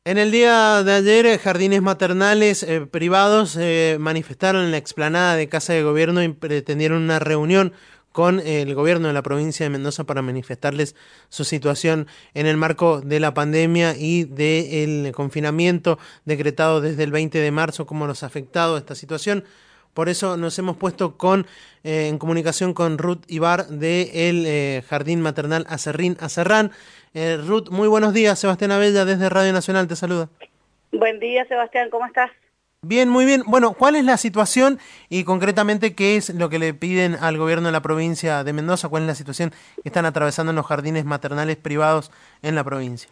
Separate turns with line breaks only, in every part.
En el día de ayer, jardines maternales privados manifestaron en la explanada de Casa de Gobierno y pretendieron una reunión con el gobierno de la provincia de Mendoza para manifestarles su situación en el marco de la pandemia y del confinamiento decretado desde el 20 de marzo, cómo nos ha afectado esta situación. Por eso nos hemos puesto en comunicación con Ruth Ibar del Jardín Maternal Acerrín Acerrán. Ruth, muy buenos días. Sebastián Abella desde Radio Nacional te saluda.
Buen día, Sebastián, ¿cómo estás?
Bien, muy bien. Bueno, ¿cuál es la situación y concretamente qué es lo que le piden al gobierno de la provincia de Mendoza? ¿Cuál es la situación que están atravesando en los jardines maternales privados en la provincia?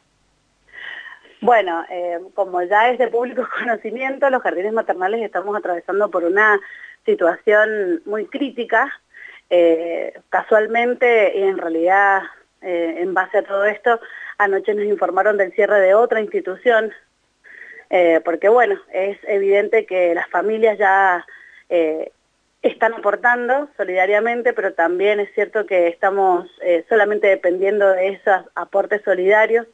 Bueno, como ya es de público conocimiento, los jardines maternales estamos atravesando por una situación muy crítica. Casualmente, y en realidad, en base a todo esto, anoche nos informaron del cierre de otra institución, porque bueno, es evidente que las familias ya están aportando solidariamente, pero también es cierto que estamos solamente dependiendo de esos aportes solidarios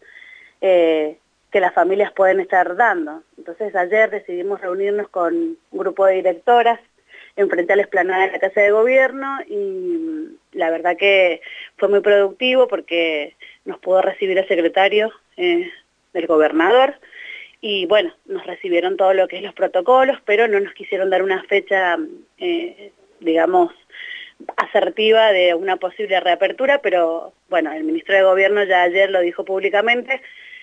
que las familias pueden estar dando. Entonces ayer decidimos reunirnos con un grupo de directoras enfrente a la explanada de la Casa de Gobierno y la verdad que fue muy productivo porque nos pudo recibir el secretario del gobernador y bueno, nos recibieron todo lo que es los protocolos, pero no nos quisieron dar una fecha, digamos, asertiva de una posible reapertura, pero bueno, el ministro de Gobierno ya ayer lo dijo públicamente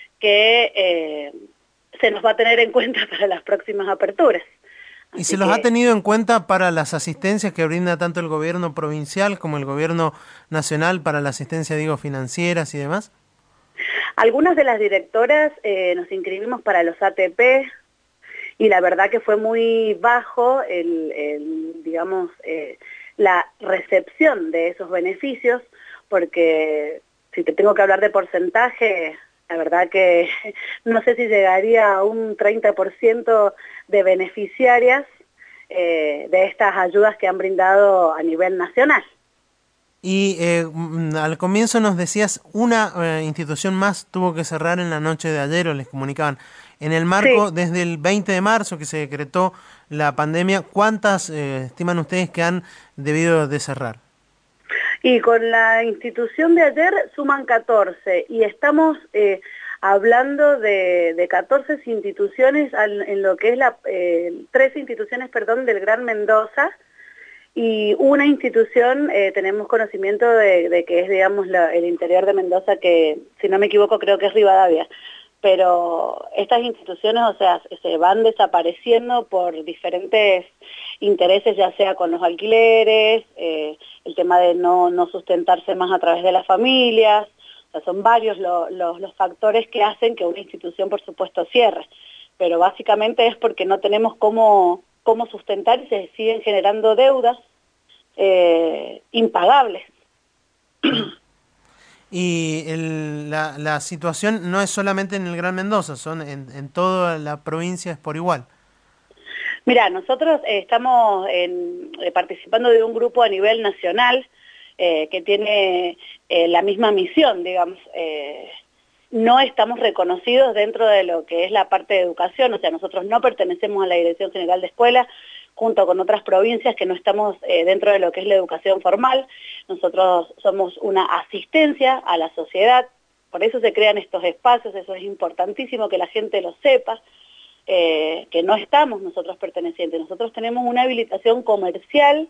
que se nos va a tener en cuenta para las próximas aperturas.
¿Y se
Así
los ha
que
tenido en cuenta para las asistencias que brinda tanto el gobierno provincial como el gobierno nacional para la asistencia, digo, financieras y demás?
algunas de las directoras nos inscribimos para los ATP y la verdad que fue muy bajo digamos, la recepción de esos beneficios, porque si te tengo que hablar de porcentaje, la verdad que no sé si llegaría a un 30% de beneficiarias de estas ayudas que han brindado a nivel nacional.
Y al comienzo nos decías, una institución más tuvo que cerrar en la noche de ayer, o les comunicaban. En el
Sí,
marco, desde el 20 de marzo que se decretó la pandemia, ¿cuántas estiman ustedes que han debido de cerrar?
y con la institución de ayer suman 14 y estamos hablando de 14 instituciones en lo que es 13 instituciones, perdón, del Gran Mendoza y una institución, tenemos conocimiento de que es, digamos, el interior de Mendoza, que si no me equivoco creo que es Rivadavia. Pero estas instituciones, o sea, se van desapareciendo por diferentes intereses, ya sea con los alquileres, el tema de no sustentarse más a través de las familias, o sea, son varios los factores que hacen que una institución, por supuesto, cierre, pero básicamente es porque no tenemos cómo sustentar y se siguen generando deudas impagables.
Y la situación no es solamente en el Gran Mendoza, son en toda la provincia es por igual.
Mira, nosotros estamos participando de un grupo a nivel nacional que tiene la misma misión, digamos. No estamos reconocidos dentro de lo que es la parte de educación, o sea, nosotros no pertenecemos a la Dirección General de Escuela, junto con otras provincias que no estamos dentro de lo que es la educación formal. Nosotros somos una asistencia a la sociedad, por eso se crean estos espacios, eso es importantísimo que la gente lo sepa. Que no estamos nosotros pertenecientes. Nosotros tenemos una habilitación comercial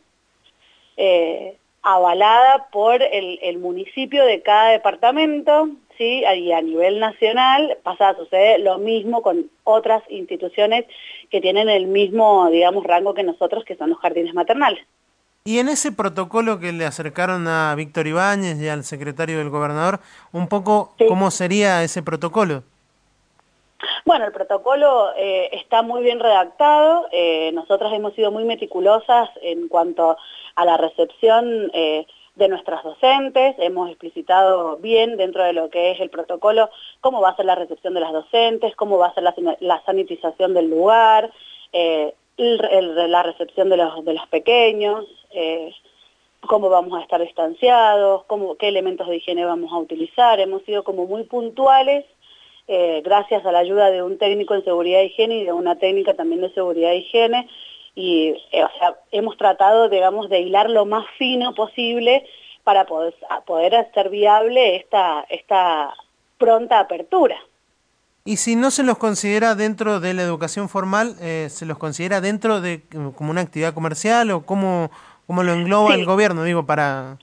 avalada por el municipio de cada departamento, ¿sí? Y a nivel nacional pasa a suceder lo mismo con otras instituciones que tienen el mismo, digamos, rango que nosotros, que son los jardines maternales.
Y en ese protocolo que le acercaron a Víctor Ibáñez y al secretario del gobernador, un poco
Sí.
cómo sería ese protocolo.
Bueno, el protocolo está muy bien redactado, nosotras hemos sido muy meticulosas en cuanto a la recepción de nuestras docentes, hemos explicitado bien dentro de lo que es el protocolo cómo va a ser la recepción de las docentes, cómo va a ser la sanitización del lugar, la recepción de los pequeños, cómo vamos a estar distanciados, qué elementos de higiene vamos a utilizar, hemos sido como muy puntuales gracias a la ayuda de un técnico en seguridad e higiene y de una técnica también de seguridad e higiene, y o sea, hemos tratado, digamos, de hilar lo más fino posible para poder hacer viable esta pronta apertura.
Y si no se los considera dentro de la educación formal, ¿se los considera dentro de como una actividad comercial o cómo lo engloba el
Sí,
gobierno? Digo, para...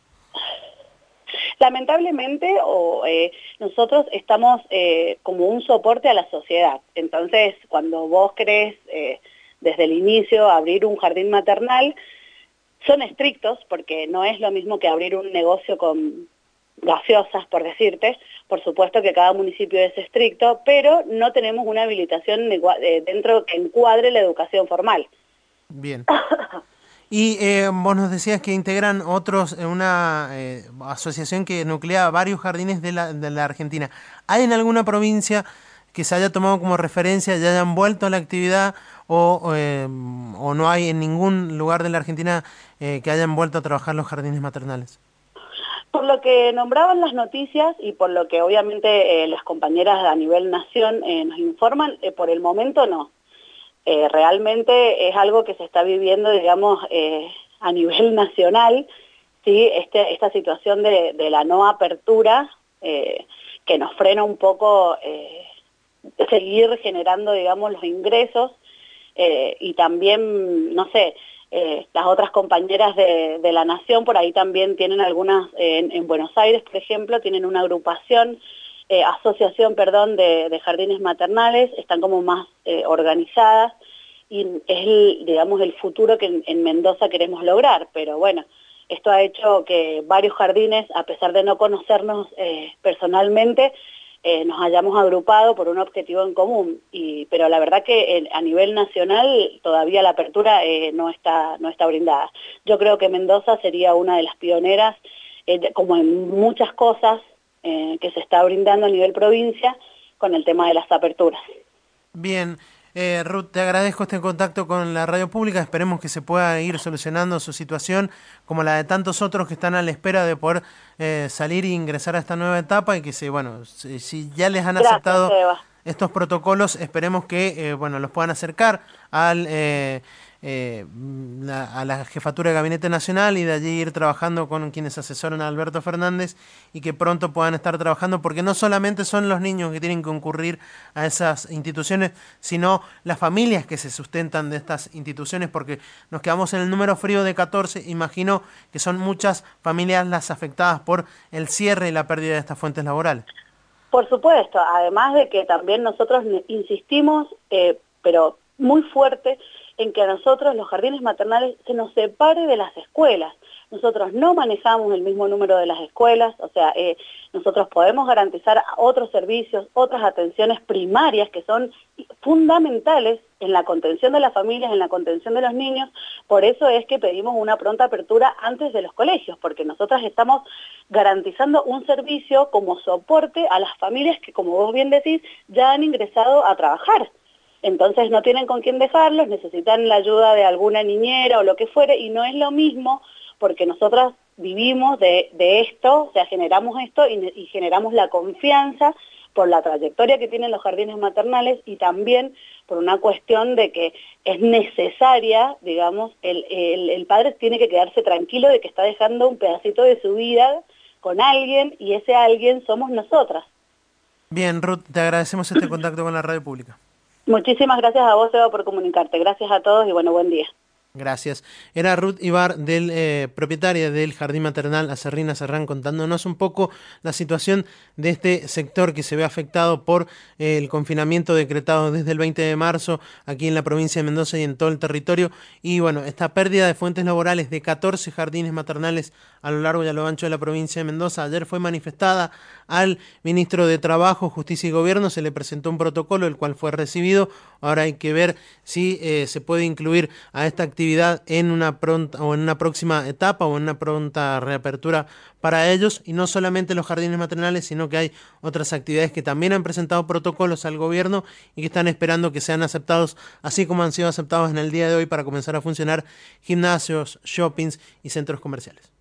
lamentablemente nosotros estamos como un soporte a la sociedad. Entonces, cuando vos querés desde el inicio abrir un jardín maternal, son estrictos porque no es lo mismo que abrir un negocio con gaseosas, por decirte. Por supuesto que cada municipio es estricto, pero no tenemos una habilitación dentro que encuadre la educación formal.
Bien. Y vos nos decías que integran una asociación que nuclea varios jardines de la Argentina. ¿Hay en alguna provincia que se haya tomado como referencia y hayan vuelto a la actividad o no hay en ningún lugar de la Argentina que hayan vuelto a trabajar los jardines maternales?
Por lo que nombraban las noticias y por lo que obviamente las compañeras a nivel nación nos informan, por el momento no. Realmente es algo que se está viviendo, digamos, a nivel nacional, ¿sí? Esta situación de la no apertura que nos frena un poco seguir generando, digamos, los ingresos y también, no sé, las otras compañeras de la Nación por ahí también tienen algunas, en Buenos Aires, por ejemplo, tienen una agrupación, asociación, perdón, de jardines maternales, están como más organizadas y es, digamos, el futuro que en Mendoza queremos lograr, pero bueno, esto ha hecho que varios jardines, a pesar de no conocernos personalmente, nos hayamos agrupado por un objetivo en común, pero la verdad que a nivel nacional todavía la apertura no está brindada. Yo creo que Mendoza sería una de las pioneras, como en muchas cosas que se está brindando a nivel provincia, con el tema de las aperturas.
Bien, Ruth, te agradezco este contacto con la radio pública. Esperemos que se pueda ir solucionando su situación, como la de tantos otros que están a la espera de poder salir e ingresar a esta nueva etapa y que bueno, si ya les han
Gracias,
aceptado
Eva.
estos protocolos, esperemos que bueno, los puedan acercar a la Jefatura de Gabinete Nacional y de allí ir trabajando con quienes asesoran a Alberto Fernández y que pronto puedan estar trabajando, porque no solamente son los niños que tienen que concurrir a esas instituciones, sino las familias que se sustentan de estas instituciones, porque nos quedamos en el número frío de 14, imagino que son muchas familias las afectadas por el cierre y la pérdida de estas fuentes laborales.
Por supuesto, además de que también nosotros insistimos, pero muy fuerte, en que a nosotros los jardines maternales se nos separe de las escuelas. Nosotros no manejamos el mismo número de las escuelas, o sea, nosotros podemos garantizar otros servicios, otras atenciones primarias que son fundamentales en la contención de las familias, en la contención de los niños. Por eso es que pedimos una pronta apertura antes de los colegios, porque nosotras estamos garantizando un servicio como soporte a las familias que, como vos bien decís, ya han ingresado a trabajar. Entonces no tienen con quién dejarlos, necesitan la ayuda de alguna niñera o lo que fuere, y no es lo mismo porque nosotras vivimos de esto, o sea, generamos esto y generamos la confianza por la trayectoria que tienen los jardines maternales y también por una cuestión de que es necesaria, digamos, el padre tiene que quedarse tranquilo de que está dejando un pedacito de su vida con alguien y ese alguien somos nosotras.
Bien, Ruth, te agradecemos este contacto con la radio pública.
Muchísimas gracias a vos, Eva, por comunicarte. Gracias a todos y bueno, buen día.
Gracias. Era Ruth Ibar, propietaria del Jardín Maternal Aserrín Aserrán, contándonos un poco la situación de este sector que se ve afectado por el confinamiento decretado desde el 20 de marzo aquí en la provincia de Mendoza y en todo el territorio. Y bueno, esta pérdida de fuentes laborales de 14 jardines maternales a lo largo y a lo ancho de la provincia de Mendoza ayer fue manifestada al ministro de Trabajo, Justicia y Gobierno. Se le presentó un protocolo, el cual fue recibido. Ahora hay que ver si se puede incluir a esta actividad en una pronta o en una próxima etapa o en una pronta reapertura para ellos, y no solamente los jardines maternales, sino que hay otras actividades que también han presentado protocolos al gobierno y que están esperando que sean aceptados, así como han sido aceptados en el día de hoy para comenzar a funcionar gimnasios, shoppings y centros comerciales.